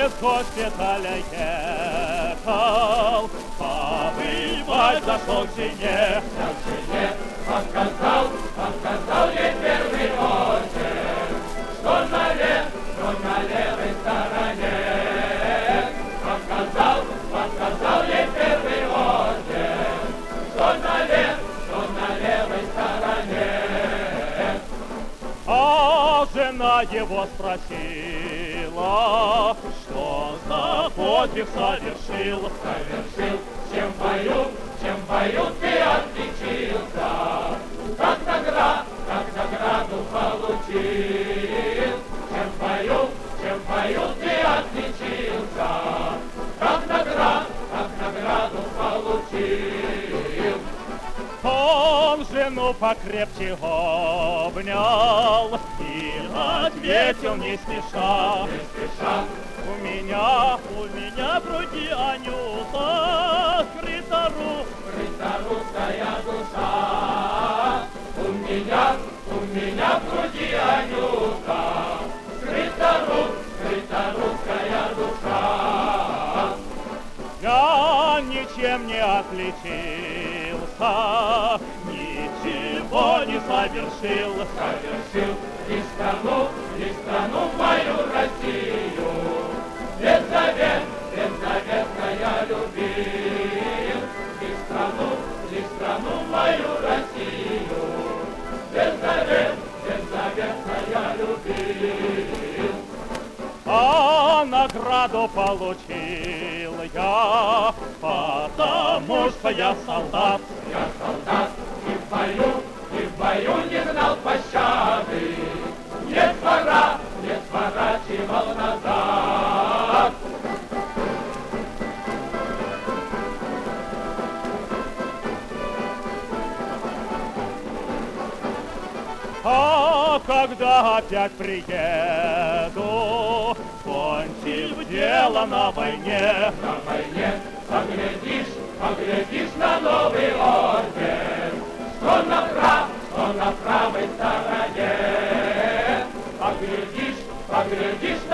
из госпиталя ехал, повоевать зашел к жене. Показал ей первый орден, что на левой стороне. Показал ей первый орден, что на левой стороне. А жена его спросила, что за подвиг совершил. Чем в бою ты отличился, как награду получил. Чем в бою ты отличился, как награду получил. Он жену покрепче обнял и ответил не спеша. У меня в груди, Анюта, скрыта русская душа. У меня в груди, Анюта, скрыта русская душа. Я ничем не отличился, ничего не совершил. Лишь страну мою Россию, беззаветно я любил. Лишь страну мою Россию, беззаветно я любил. А награду получил я, потому что я солдат. И в бою не знал пощады. Не сворачивал назад. А когда опять приеду, кончив дело на войне, поглядишь на новый орден, что на правой стороне. Поглядишь